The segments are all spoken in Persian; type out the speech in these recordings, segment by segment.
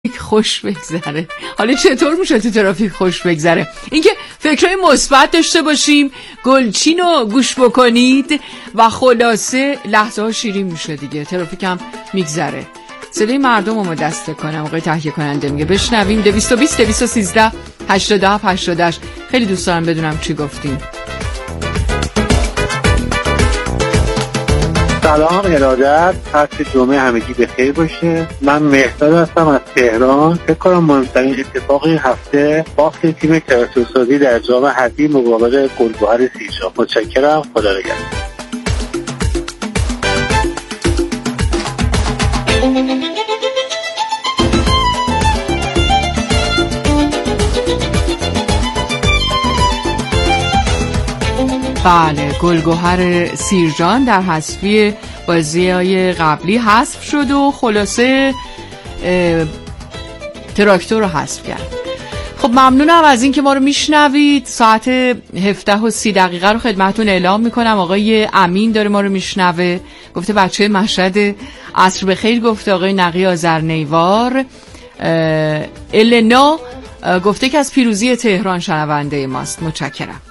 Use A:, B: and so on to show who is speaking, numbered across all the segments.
A: خوش بگذره. حالا چطور میشه تو ترافیک خوش بگذره؟ اینکه فکرهای مثبت داشته باشیم، گلچین رو گوش بکنید و خلاصه لحظه ها شیرین میشه دیگه، ترافیک هم میگذره. صدای مردم رو دست کنم. آقای تهیه کننده میگه بشنویم. 220 213 87 88. خیلی دوست دارم بدونم چی گفتین.
B: سلام، ارادت، هفته جمعه همگی بخیر باشه. من مهرداد هستم از تهران. فکر کنم مهمترین اتفاق این هفته باخت تیم تراکتورسازی در جام حذفی مقابل گلگهر سیرجان. متشکرم، خدا نگهدار.
A: بله، گلگهر سیرجان در حذفی بازی‌های قبلی حذف شد و خلاصه تراکتور رو حذف کرد. خب ممنونم از این که ما رو میشنوید. ساعت 17:30 رو خدمتون اعلام میکنم. آقای امین داره ما رو میشنوه، گفته بچه مشهد عصر بخیر. گفته آقای نقی آذرنیوار. النا گفته که از پیروزی تهران شنونده ماست. متشکرم.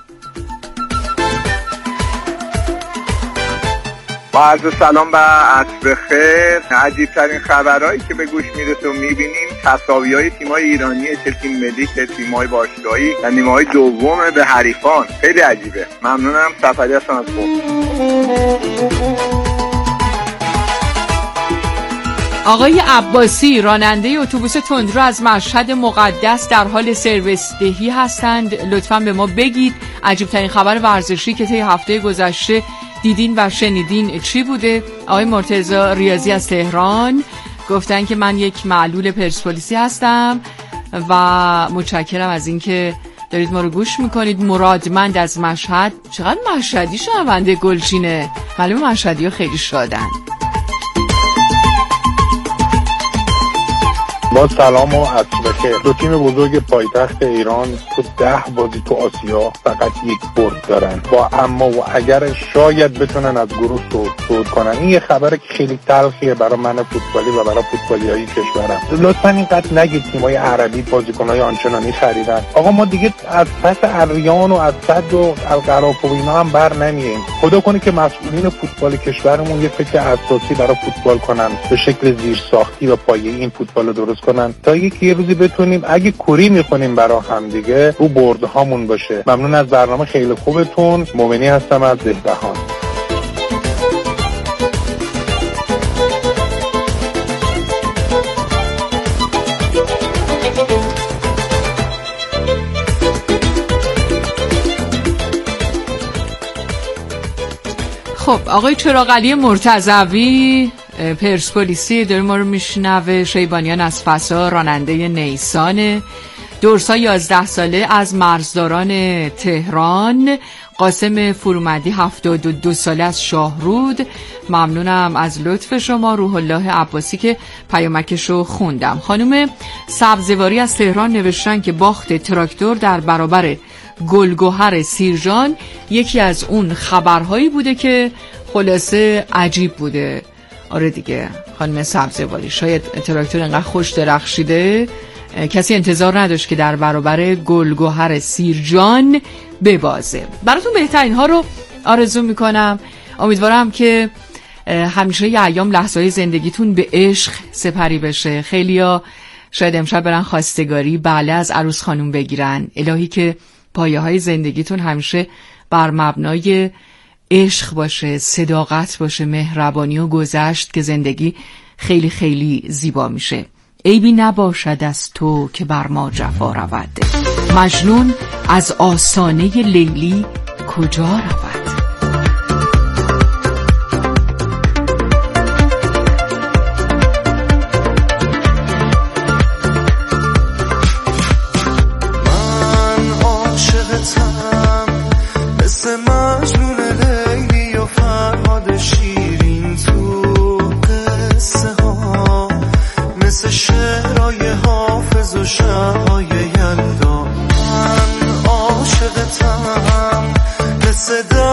C: با عرض سلام و عصر بخیر. عجیب ترین خبرهایی که به گوش میرسه و میبینیم تساوی‌های تیم‌های ایرانی، چه تیم ملی چه تیم‌های باشگاهی و نیمه‌های دوم به حریفان. خیلی عجیبه. ممنونم. سفری هستم از قم.
A: آقای عباسی راننده اتوبوس تندرو از مشهد مقدس در حال سرویس دهی هستند. لطفاً به ما بگید عجیب ترین خبر ورزشی که طی هفته گذشته دیدین و شنیدین چی بوده؟ آقای مرتضی ریاضی از تهران گفتن که من یک معلول پرسپولیسی هستم و متشکرم از اینکه دارید ما رو گوش میکنید. مرادمند از مشهد. چقدر مشهدی شنونده گلچینه. معلومه مشهدی ها خیلی شادن.
D: با سلام و عصر بخیر. دو تیم بزرگ پایتخت ایران تو 10 بازی تو آسیا فقط یک برد دارن. با اما و اگر شاید بتونن از گروه صعود کنن. این یه خبره که خیلی تلخیه برای من فوتبالی و برای فوتبالیای کشورم. لطفاً اینقدر نگید تیم‌های عربی بازیکن‌های آنچنانی خریدن. آقا ما دیگه از پس اریان و از صد و القراف و اینا هم بر نمیاییم. خدا کنه که مسئولین فوتبال کشورمون یه فکر اساسی برای فوتبال کنن، به شکل زیرساختی و پایه‌ای این فوتبال رو درست کنن تا یه روزی بتونیم اگه کوری می‌کنیم برای هم دیگه رو بردهامون باشه. ممنون از برنامه خیلی خوبتون. مومنی هستم از دهبهان.
A: خب آقای چراغعلی مرتضوی پرسپولیسی داره ما رو میشنوه. شیبانیان از فسا راننده نیسان. دورسا 11 ساله از مرزداران تهران. قاسم فرومندی 72 ساله از شاهرود. ممنونم از لطف شما. روح الله عباسی که پیامکشو خوندم. خانم سبزواری از تهران نوشتن که باخت تراکتور در برابر گلگهر سیرجان یکی از اون خبرهایی بوده که خلاصه عجیب بوده. آره دیگه خانم سبزواری، شاید تراکتور انقدر خوش درخشیده کسی انتظار نداشت که در برابر گلگهر سیرجان ببازه. براتون بهترین ها رو آرزو میکنم. امیدوارم که همیشه یه ایام لحظه‌های زندگیتون به عشق سپری بشه. خیلیا شاید امشب برن خواستگاری بله از عروس خانوم بگیرن. الهی که پایه های زندگیتون همیشه بر مبنای عشق باشه، صداقت باشه، مهربانی و گذشت که زندگی خیلی خیلی زیبا میشه. عیبی نباشد از تو که بر ما جفا رود. مجنون از آستانه لیلی کجا رود؟
E: صدا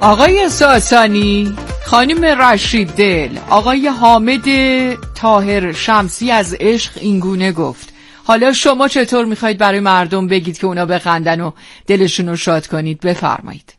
A: آقای ساسانی، خانم رشید دل، آقای حامد طاهر شمسی از عشق اینگونه گفت. حالا شما چطور میخواید برای مردم بگید که اونا بخندن و دلشون رو شاد کنید؟ بفرمایید.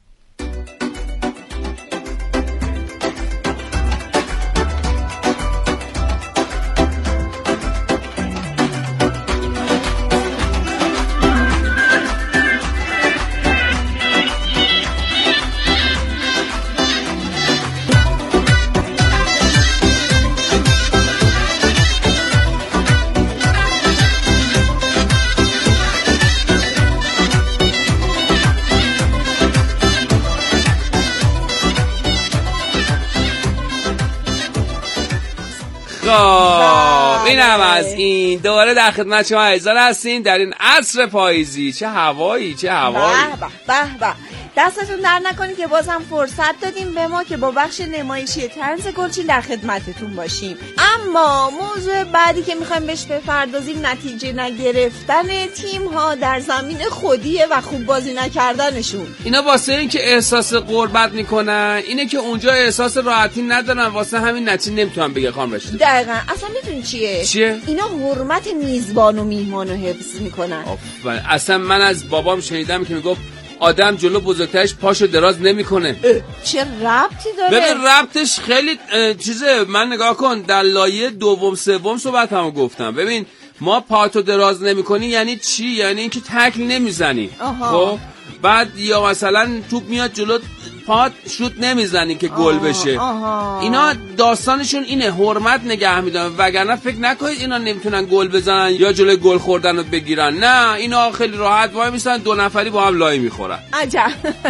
E: اینم از این. دوباره در خدمت شما عزیزان هستین در این عصر پاییزی. چه هوایی به
F: به. دستتون در نکنید که باز هم فرصت دادیم به ما که با بخش نمایشی طنز گلچین در خدمتتون باشیم. اما موضوع بعدی که میخوایم بهش بپردازیم نتیجه نگرفتن تیم ها در زمین خودیه و خوب بازی نکردنشون.
E: اینا واسه این که احساس غربت میکنن، اینه که اونجا احساس راحتی ندارن، واسه همین نتیجه نمیتونن بگه خانم رشید.
F: دقیقاً. اصلا میدونی چیه؟ اینا حرمت میزبان و میهمان رو حفظ میکنن.
E: اصلا من از بابام شنیدم که میگفت آدم جلو بزرگترش پاشو دراز نمیکنه.
F: چه ربطی داره؟
E: ببین ربطش خیلی چیزه. من نگاه کن در لایه دوم سوم صحبتمو گفتم. ببین ما پاتو دراز نمیکنی یعنی چی؟ یعنی اینکه تکل نمیزنی. خب بعد یا مثلا توپ میاد جلو پات شوت نمیزنی که گل بشه. اینا داستانشون اینه، حرمت نگه میدارن، وگرنه فکر نکنید اینا نمیتونن گل بزنن یا جلوی گل خوردن رو بگیرن. نه، اینا خیلی راحت وای میسن دو نفری با هم لای میخورن.
F: عجب.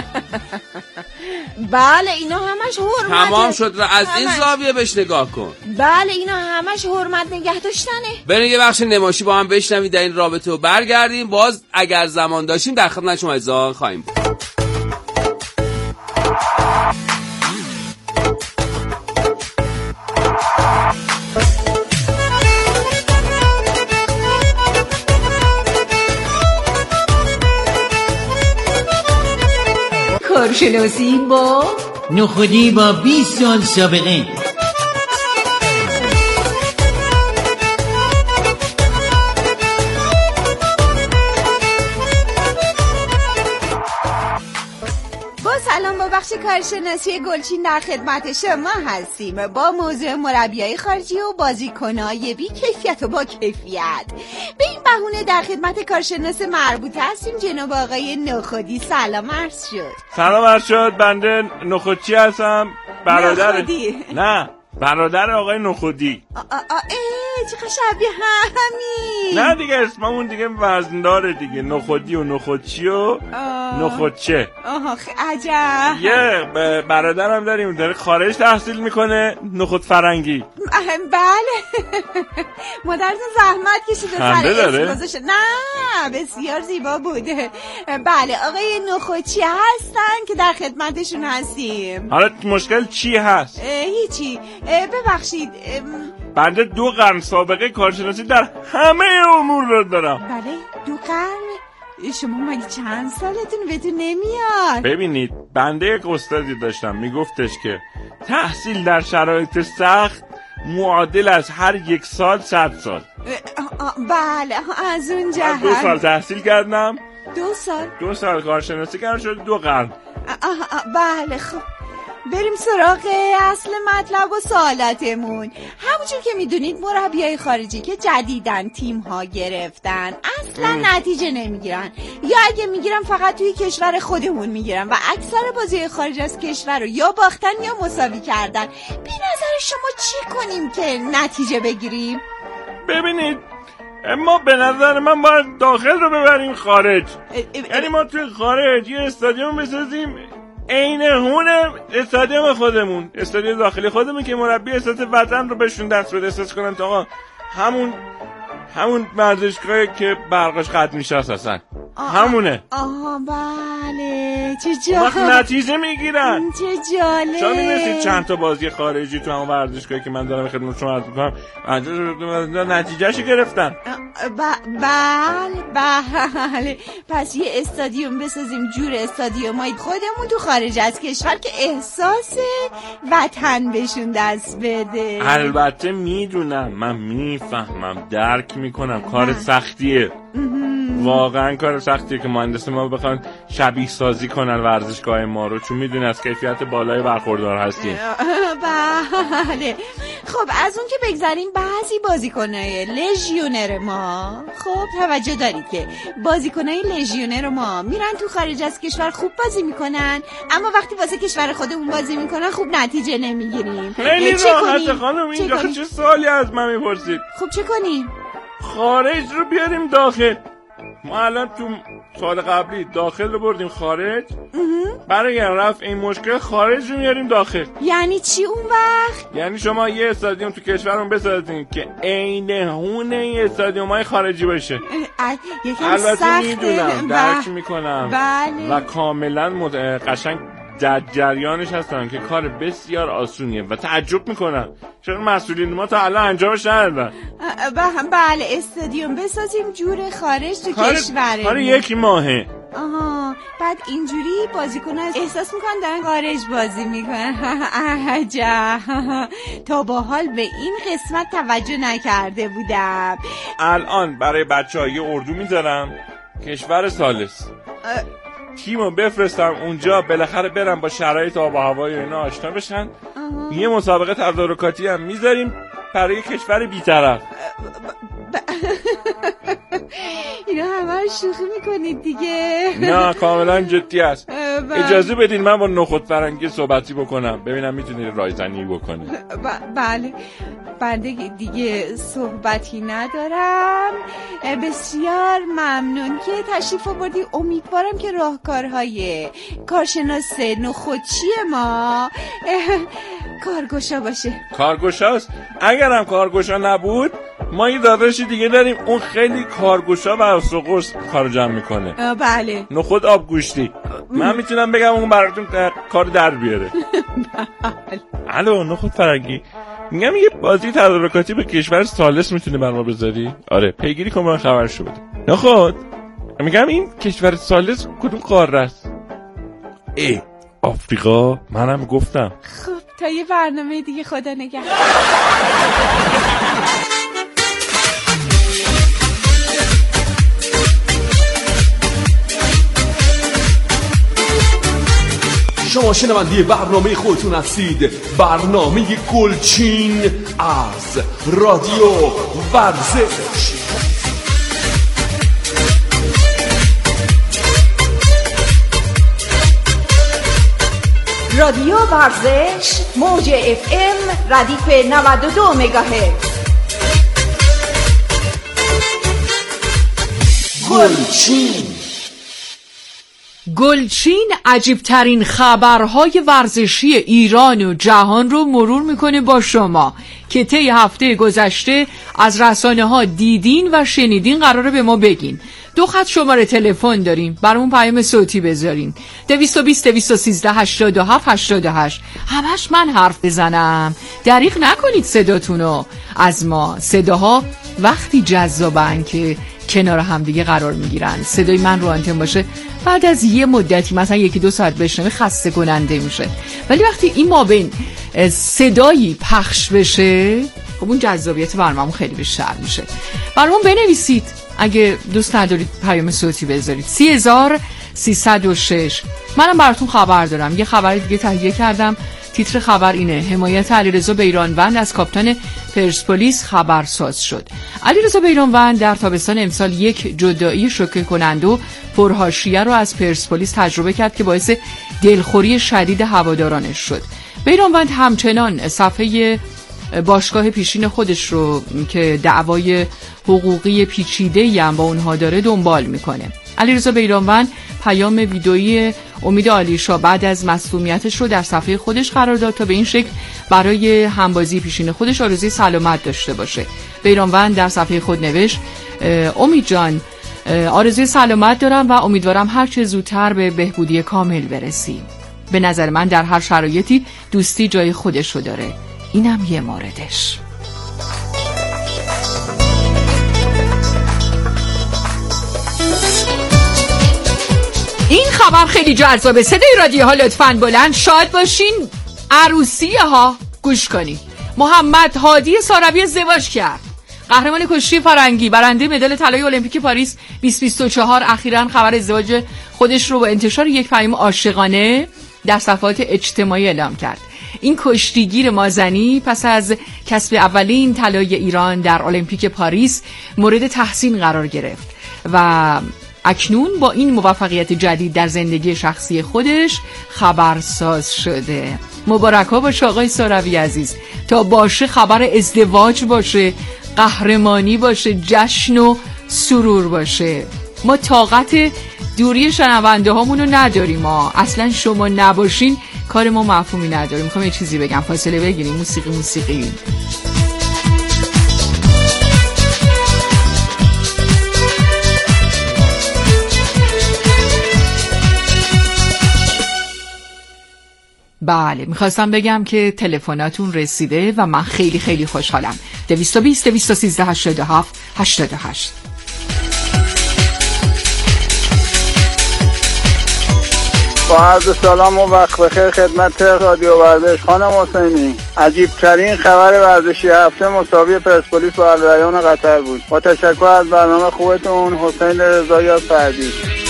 F: بله اینا همش حرمت.
E: تمام شد. از این زاویه بهش نگاه کن.
F: بله اینا همش حرمت نگه داشتنه.
E: بریم یه بخش نمایشی با هم بشنوید در این رابطه و برگردیم. باز اگر زمان داشتیم در خدمت شما عزیزان خواهیم بود.
A: کارشناسی با
G: نخودی با 20 سال سابقه.
F: سلام، با بخش کارشناسی گلچین در خدمت شما هستیم با موضوع مربیای خارجی و بازیکنای بی کیفیت و با کیفیت. به این بهونه در خدمت کارشناس مربوطه هستیم جناب آقای نخودی. سلام عرض شد.
H: سلام عرض شد. بنده نخودچی هستم، برادر نه برادر آقای نخودی.
F: چقدر شبیه همین.
H: نه دیگه اسممون دیگه وزنداره دیگه، نخودی و نخودچی و نخودچه.
F: عجب.
H: یه برادرم داریم داره خارج تحصیل میکنه، نخود فرنگی.
F: بله. مادرتون زحمت کشیده سر اسم گذاشته. نه بسیار زیبا بوده. بله آقای نخودچی هستن که در خدمتشون هستیم.
H: حالا مشکل چی هست؟
F: هیچی. ببخشید
H: بنده 2 قرن سابقه کارشناسی در همه امور رو دارم.
F: بله 2 قرن؟ شما مگه چند سالتون بهتون نمیاد؟
H: ببینید بنده یک استادی داشتم میگفتش که تحصیل در شرایط سخت معادل از هر 1 سال 100 سال.
F: بله از اون جهت
H: 2 سال تحصیل کردم.
F: 2
H: سال کارشناسی کردم، شد 2 قرن.
F: بله خب بریم سراغ اصل مطلب و سوالاتمون. همونجور که میدونید مربیای خارجی که جدیدن تیم ها گرفتن اصلا نتیجه نمیگیرن، یا اگه میگیرن فقط توی کشور خودمون میگیرن و اکثر بازی خارج از کشور رو یا باختن یا مساوی کردن. بی نظر شما چی کنیم که نتیجه بگیریم؟
H: ببینید ما به نظر من باید داخل رو ببریم خارج. یعنی ما توی خارج یه استادیوم بسازیم عین هون استادیوم خودمون، استادیوم داخلی خودمون که مربی احساس وطن رو بهشون دست بده، احساس کنن آقا همون ورزشگاهی که برقش قطع میشه اساسا. همونه.
F: آها بله، چه جالب.
H: وقت نتیجه میگیرن.
F: چه جالب.
H: شما می‌دونید چند تا بازی خارجی تو همون ورزشگاهی که من دارم خدمت شما عرض می‌کنم نتیجهشو گرفتن.
F: بله. پس یه استادیوم بسازیم جور استادیومای خودمون تو خارج از کشور که احساس وطن بهشون دست بده.
H: البته میدونم، من میفهمم، درک میکنم، کار سختیه، واقعا کار سختیه که مهندس ما بخوان شبیه سازی کنن ورزشگاه ما رو، چون میدونی از کیفیت بالای برخوردار هستیم.
F: بله. خب از اون که بگذاریم بعضی بازیکنای لژیونر ما، خب توجه دارید که بازیکنای لژیونر ما میرن تو خارج از کشور خوب بازی میکنن، اما وقتی واسه کشور خودمون بازی میکنن خوب نتیجه نمیگیریم.
H: خیلی راحته خانم، اینجا چه سوالی از من میپرسید؟
F: خب چه کنیم؟
H: خارج رو بیاریم داخل. ما الان تو سال قبلی داخل رو بردیم خارج، برای رفع این مشکل خارج رو میاریم داخل.
F: یعنی چی اون وقت؟
H: یعنی شما یه استادیوم تو کشورمون بسازیم که عین هونه این استادیوم‌های خارجی باشه.
F: البته
H: میدونم، درک میکنم.
F: بله.
H: و کاملا قشنگ در جریانش هستم که کار بسیار آسونیه و تعجب میکنم چرا مسئولین ما تا الان انجامش ندادن.
F: بله استادیوم بسازیم جور خارج تو کشورمون.
H: کار یک ماهه.
F: آها، بعد اینجوری بازیکن‌ها احساس میکنن دارن خارج بازی میکنن. عجب، تا با حال به این قسمت توجه نکرده بودم.
H: الان برای بچه‌ها یه اردو میذارم کشور ثالث، تیمو بفرستم اونجا، بالاخره برم با شرایط آب و هوای اینا آشنا بشن. یه مسابقه تدارکاتی هم میذاریم برای کشور بی‌طرف.
F: اینا همه رو شوخی میکنید دیگه؟
H: نه کاملا جدی است. اجازه بدین من با نخود فرنگی صحبتی بکنم ببینم میتونید رایزنی بکنه.
F: بله بنده دیگه صحبتی ندارم. بسیار ممنون که تشریف آوردی. امیدوارم که راهکارهای کارشناس نخودچی ما کارگشا باشه.
H: کارگشاست؟ اگرم کارگشا نبود ما یه داداشی دیگه داریم اون خیلی کارگشا و اسقرص کارو جمع میکنه.
F: بله.
H: نخود آب گوشتی. من میتونم بگم اون براتون کار در بیاره. الو نخود فرنگی، میگم یه بازی تدارکاتی به کشور ثالث میتونی بر ما بذاری؟ آره پیگیری کن من خبرشو بده. نخود میگم این کشور ثالث کدوم قاره است؟ آفریقا. منم گفتم.
F: خب تا یه برنامه دیگه، خدا نگهدار.
I: شما شنونده برنامه خودتون هستید، برنامه گلچین از رادیو ورزش.
J: رادیو ورزش موج FM ردیف 92 مگاهرتز.
A: گلچین عجیبترین خبرهای ورزشی ایران و جهان رو مرور میکنه با شما که طی هفته گذشته از رسانه‌ها دیدین و شنیدین. قراره به ما بگین. 2 خط شماره تلفن داریم، برامون پیام صوتی بذارین. 220 213 87 88. همش من حرف بزنم، دریغ نکنید صداتونو از ما. صداها وقتی جذابن که کنار هم دیگه قرار میگیرن. صدای من رو آنتن باشه بعد از یه مدتی مثلا 1-2 ساعت بشنوی خسته کننده میشه، ولی وقتی این مابین صدایی پخش بشه خب اون جذابیت برنامه خیلی بیشتر میشه. برامون بنویسید اگه دوست ندارید پیام صوتی بذارید. 30306. منم براتون خبر دارم. یه خبر دیگه تهیه کردم. تیتر خبر اینه: حمایت علیرضا بیرانوند از کاپیتان پرسپولیس خبرساز شد. علیرضا بیرانوند در تابستان امسال یک جدایی شوکه کننده و پرحاشیه رو از پرسپولیس تجربه کرد که باعث دلخوری شدید هوادارانش شد. بیرانوند همچنان صفحه باشگاه پیشین خودش رو که دعوای حقوقی پیچیده‌ای هم با اونها داره دنبال میکنه. علیرضا بیرانوند پیام ویدئویی امید عالیشا بعد از مصدومیتش رو در صفحه خودش قرار داد تا به این شکل برای همبازی پیشین خودش آرزوی سلامت داشته باشه. بیرانوند در صفحه خود نوشت: امید جان، آرزوی سلامت دارم و امیدوارم هر چه زودتر به بهبودی کامل برسی. به نظر من در هر شرایطی دوستی جای خودشو داره، اینم یه موردش. این خبر خیلی جذابه. صدای رادیو ها لطفاً بلند. شاد باشین. عروسیه ها گوش کنین. محمد هادی ساروی ازدواج کرد. قهرمان کشتی فرنگی، برنده مدال طلای المپیک پاریس 2024 اخیراً خبر ازدواج خودش رو با انتشار یک پیام عاشقانه در صفحات اجتماعی اعلام کرد. این کشتیگیر مازنی پس از کسب اولین طلای ایران در المپیک پاریس مورد تحسین قرار گرفت و اکنون با این موفقیت جدید در زندگی شخصی خودش خبرساز شده. مبارک‌ها باشه آقای ساروی عزیز. تا باشه خبر ازدواج باشه، قهرمانی باشه، جشن و سرور باشه. ما طاقت دوری شنونده هامونو نداریم. ما اصلا شما نباشین کار ما مفهومی نداره. میخوام یه چیزی بگم، فاصله بگیریم. موسیقی بله، میخواستم بگم که تلفناتون رسیده و من خیلی خیلی خوشحالم. 220 213 87 88.
C: با عرض سلام و وقت بخیر خدمت رادیو ورزش. خانم حسینی، عجیب ترین خبر ورزشی هفته مساوی پرسپولیس با الریان قطر بود. با تشکر از برنامه خوبتون. حسین رضایی از فردی.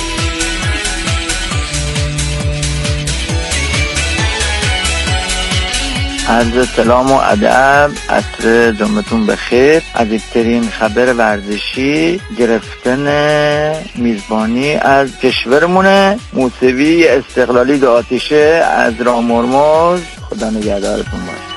K: عرض سلام و ادب، عصر جمعتون بخیر. عجیبترین خبر ورزشی گرفتن میزبانی از کشورمونه. موسوی استقلالی دو آتیشه از رامرمز. خدا نگهدارتون باشه.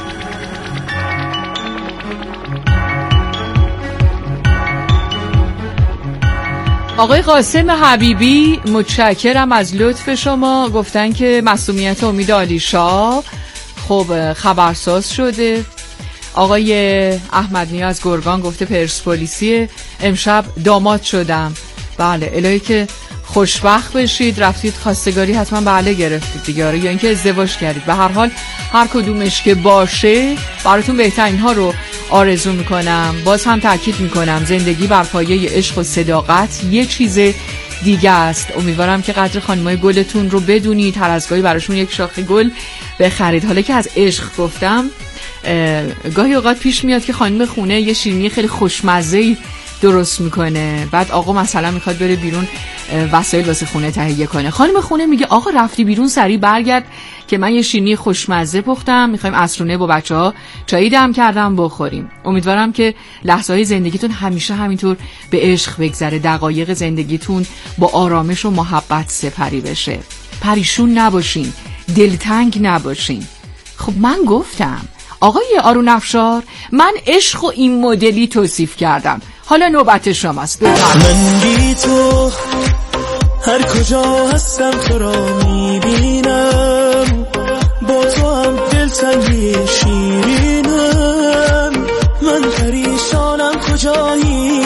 A: آقای قاسم حبیبی متشکرم از لطف شما. گفتن که معصومیت امید عالیشاه خب خبرساز شده. آقای احمد نیاز گرگان گفته پرسپولیسی امشب داماد شدم. بله، الهی که خوشبخت بشید. رفتید خواستگاری حتما بله گرفتید دیگه، یا اینکه ازدواج کردید. به هر حال هر کدومش که باشه براتون بهترین ها رو آرزو میکنم. باز هم تاکید میکنم زندگی بر پایه عشق و صداقت یه چیز دیگه است. امیدوارم که قدر خانمای گلتون رو بدونید، هر از گاهی براشون یک شاخه گل بخرید. حالا که از عشق گفتم، گاهی اوقات پیش میاد که خانم خونه یه شیرینی خیلی خوشمزه‌ای درست میکنه، بعد آقا مثلا میخواد بره بیرون وسایل واسه خونه تهیه کنه. خانم خونه میگه آقا رفتی بیرون سریع برگرد که من یه شیرینی خوشمزه پختم، میخوایم عصرونه با بچه‌ها چایی دم کردم بخوریم. امیدوارم که لحظه‌های زندگیتون همیشه همینطور به عشق بگذره، دقایق زندگیتون با آرامش و محبت سپری بشه. پریشون نباشین، دلتنگ نباشین. خب من گفتم آقای آرون افشار، من عشق و این مدلی توصیف کردم، حالا نوبت شماست.
L: من بی تو هر کجا هستم تو را میبینم، با تو هم دلتنگی شیرینم. من پریشانم کجایی،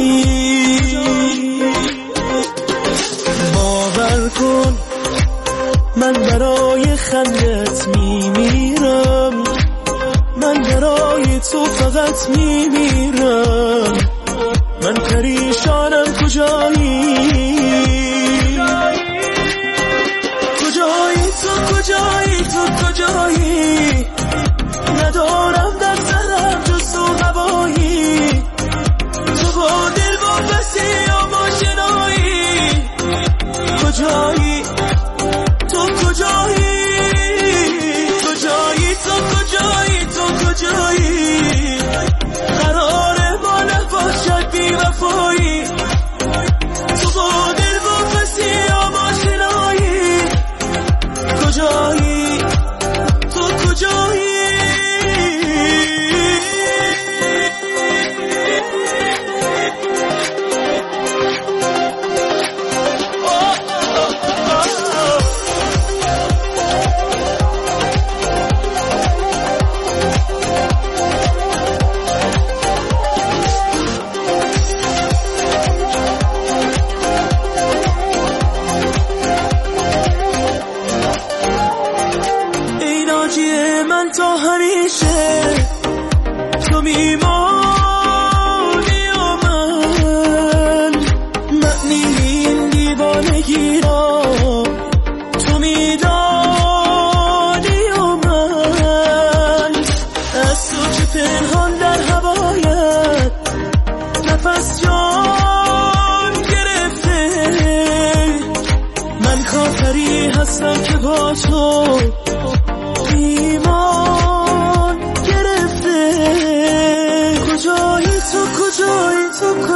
L: باور کن من برای خندت میمیرم، من برای تو فقط میمیرم. من پریشانم کجایی، کجایی تو، کجایی تو، کجایی؟ ندارم در سرم جز تو هوایی، تو با دل واپسی یا با شنایی. کجایی تو، کجایی؟ کجایی تو، کجایی تو، کجایی؟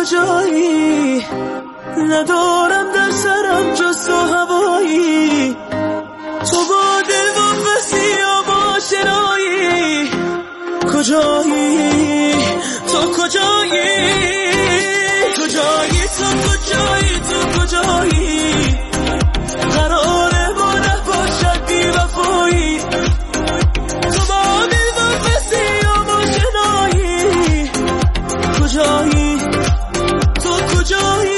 L: کجایی ندارم در سرم جز تو هوایی تو با دل وابستی یا با شنایی کجایی تو کجایی کجایی تو کجایی تو کجایی قراره ما نباشد بی وفایی تو با دل وابستی یا با شنایی کجایی تو کجایی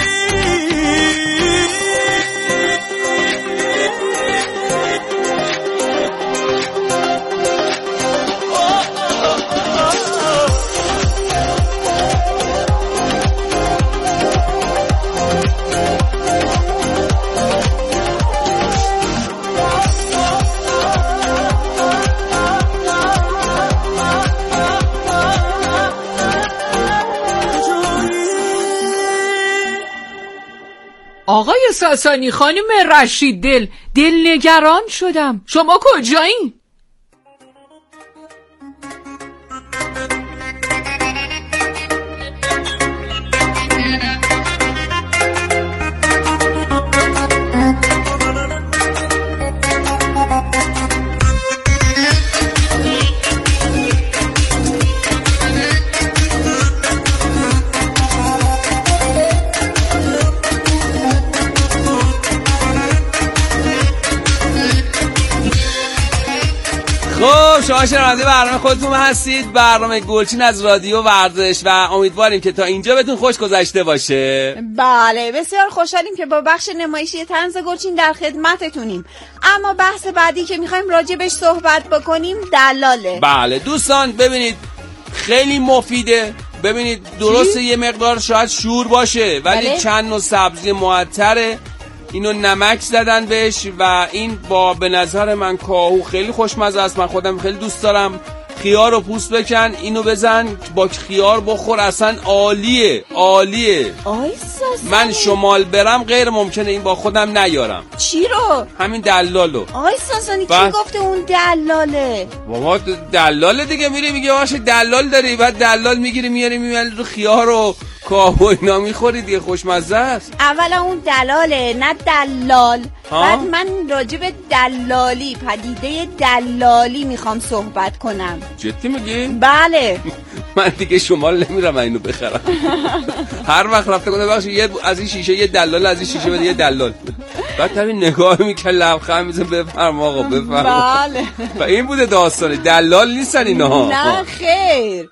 A: آقای ساسانی، خانم رشید دلنگران شدم. شما کجایین؟
E: شما شنونده برنامه خودتون هستید، برنامه گلچین از رادیو ورزش و امیدواریم که تا اینجا بهتون خوش گذشته باشه.
F: بله بسیار خوشحالیم که با بخش نمایشی طنز گلچین در خدمتتونیم. اما بحث بعدی که میخوایم راجبش صحبت بکنیم دلاله.
E: بله دوستان ببینید خیلی مفیده. ببینید درسته یه مقدار شاید شور باشه ولی چند نوع سبزی معطره، اینو نمک زدن بهش و این با به نظر من کاهو خیلی خوشمزه است. من خودم خیلی دوست دارم. خیار رو پوست بکن اینو بزن با خیار بخور، اصلا عالیه. من شمال برم غیر ممکنه این با خودم نیارم.
F: چی رو؟
E: همین دلالو.
F: آقای ساسانی کی گفته اون دلاله؟
E: بابا دلاله دیگه، میری میگه باشه دلال داری، بعد دلال میگیری میاری میمالی رو خیار رو کاهو اینا میخوری دیگه، خوشمزه است.
F: اولا اون دلاله نه دلال. بعد من راجب دلالی، پدیده دلالی میخوام صحبت کنم.
E: جدی میگی؟
F: بله.
E: من دیگه شمال نمیرم اینو بخرم. هر وقت رفته کنه باشه یه از این شیشه یه دلال، از این شیشه بده یه دلال. بعد تبی نگاه میکنه لبخند میزنه بفرم آقا بفرم.
F: بله.
E: و این بوده داستانه، دلال نیستن اینا.
F: نه خیر.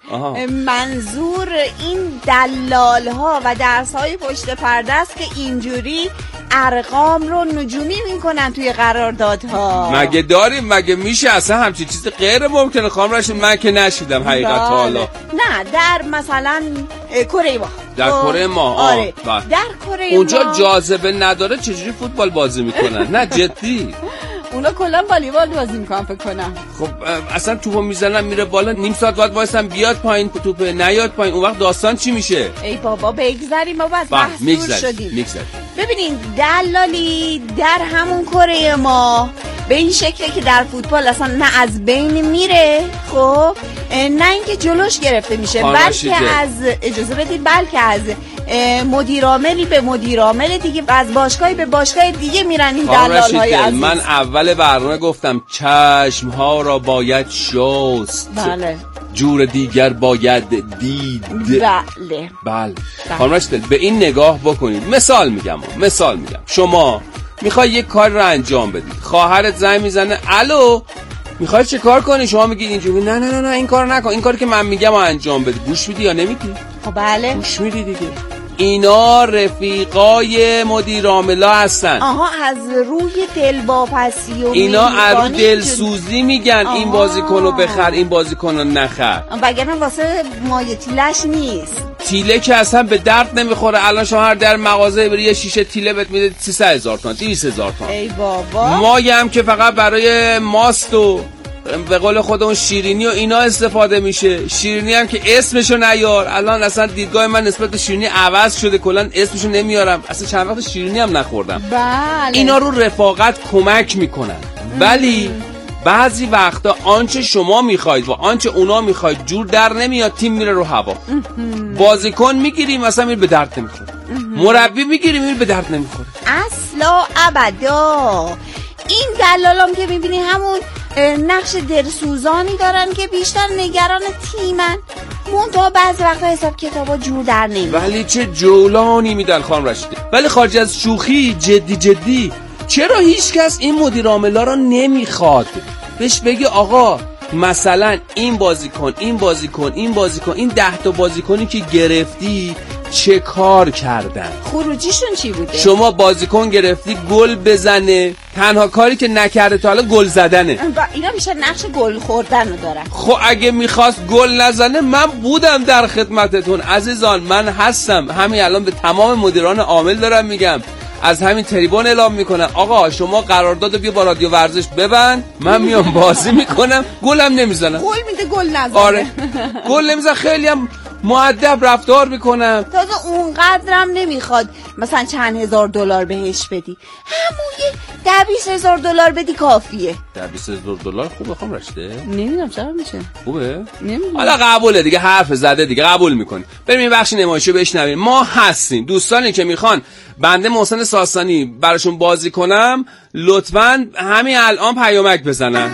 F: منظور این دلال ها و درس های پشت پرده است که اینجوری ارقام رو نجومی میکنن توی قراردادها.
E: مگه داریم؟ مگه میشه اصلا همچین چیز غیر ممکنه؟ خانم رشید من که نشیدم حقیقت حالا.
F: نه در مثلا کره ما،
E: در کره ما
F: آره در کره
E: اونجا
F: ما
E: جاذبه نداره چجوری فوتبال بازی میکنن؟ نه جدی
F: اونا کلا والیبال بازی میکنن فکر کنم.
E: خب اصلا توپو میزنن میره بالا، نیم ساعت بعد وایسن بیاد پایین توپه نیاد پایین، اون وقت داستان چی میشه؟
F: ای بابا بگذریم ما از بحث دور شدیم. ببینین دلالی در همون کره ما به این شکله که در فوتبال اصلا نه از بین میره، خب نه اینکه جلوش گرفته میشه، بلکه از اجازه بدید بلکه از مدیرعاملی به مدیرعامل دیگه، از باشگاهی به باشگاه دیگه میرن این دلال‌های عزیز.
E: من اول برنامه گفتم چشم‌ها را باید شست.
F: بله.
E: جور دیگر باید دید.
F: بله.
E: خانم رشید به این نگاه بکنید. مثال میگم شما میخوای یک کار رو انجام بدید، خواهرت زنگ میزنه الو میخوای چه کار کنی؟ شما میگید اینجوری نه این کار نکن، این کاری که من میگم انجام بده. گوش میدی یا نمیدی؟
F: خب بله
E: گوش میدی دیگه. اینا رفیقای مدیر عاملا هستن.
F: آها از روی دلواپسی و
E: اینا از روی دلسوزی میگن این بازیکنو بخر این بازیکنو نخر،
F: وگرنه واسه مایه تیلش نیست.
E: تیله که اصلا به درد نمیخوره. الان شما هر در مغازه بری یه شیشه تیله بهت میده 300,000 تومان 200,000 تومان.
F: ای بابا
E: مایه هم که فقط برای ماست و به قول خودمون شیرینی و اینا استفاده میشه. شیرینی هم که اسمشو نیار. الان اصلا دیدگاه من نسبت به شیرینی عوض شده، کلا اسمشو نمیارم. اصلا چند وقت شیرینی هم نخوردم.
F: بله.
E: اینا رو رفاقت کمک میکنن ولی بعضی وقتا آنچه شما میخواید و آنچه اونا میخواید جور در نمیاد، تیم میره رو هوا. بازیکن میگیری مثلا میره به درد نمیخوره، مربی میگیری میره به درد نمیخوره.
F: اصلا ابدا. این دلالام که میبینی همون نقش دلسوزانی دارن که بیشتر نگران تیمن، منتها بعضی وقتا حساب کتابا جور در نمیاد.
E: ولی چه جولانی میدن خانم رشیده. ولی خارج از شوخی، جدی چرا هیچ کس این مدیر عاملا رو نمیخواد؟ بهش بگی آقا مثلا این بازیکن این 10 تا بازیکنی که گرفتی چه کار کردن؟
F: خروجیشون چی بوده؟
E: شما بازیکن گرفتی گل بزنه، تنها کاری که نکرده تا حالا گل زدنه.
F: اینا میشه نقش گل خوردن رو دارن.
E: خب اگه میخواست گل نزنه من بودم در خدمتتون عزیزان، من هستم. همین الان به تمام مدیران عامل دارم میگم، از همین تریبون اعلام میکنم آقا شما قرارداد بیا با رادیو ورزش ببند، من میام بازی میکنم، گلم نمیزنم.
F: گل میده گل نزنه.
E: آره گل نمیزنم، خیلی هم مؤدب رفتار میکنم.
F: تازه اونقدرم نمیخواد مثلا چند هزار دلار بهش بدی، همون 10-20 هزار دلار بدی کافیه.
E: 10-20 هزار دلار خوبه خانم رشته؟
F: نمیدونم چرا میشه.
E: خوبه؟
F: نمیدونم.
E: حالا قبوله دیگه، حرف زده دیگه، قبول میکنیم. بریم این بخش نمایشو بشنویم. ما هستیم دوستانی که میخوان بنده محسن ساسانی براشون بازی کنم، لطفاً همین الان پیامک بزنن.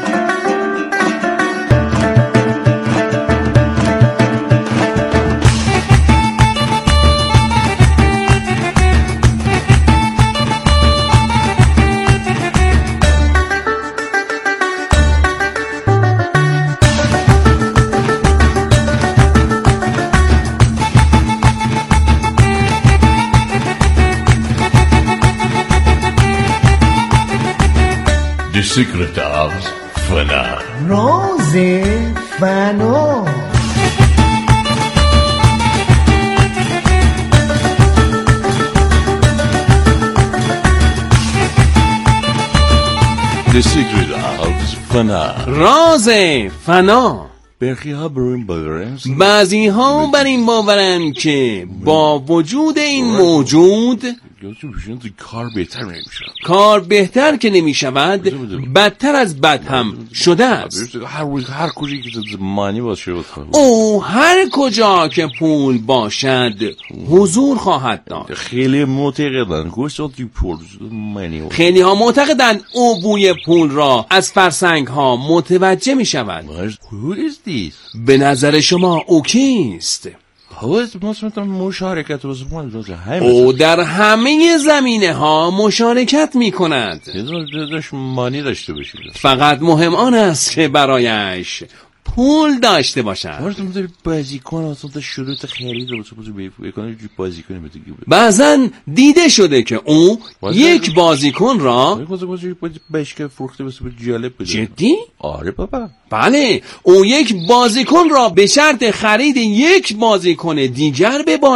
I: The secret of فنا.
G: راز فنا.
I: The secret of فنا.
E: راز فنا.
I: برخی ها بر این باورند،
E: بعضی ها بر این باورند که با وجود این موجود کار بهتر که نمی شود، بدتر از بد هم شده است.
I: هر کجایی که مانی باشه
E: او هر کجا که پول باشد حضور خواهد داشت.
I: خیلی معتقدن
E: خیلی ها معتقدن او بوی پول را از فرسنگ ها متوجه می شود. به نظر شما او کیست؟ او در همه زمینه ها مشارکت می کند. فقط مهم آن است که برایش پول داشته باشد. بعضن دیده شده که او یک بازیکن را جدی؟
I: آره بابا.
E: بله، او یک بازیکن را به شرط خرید یک بازیکن دیگر به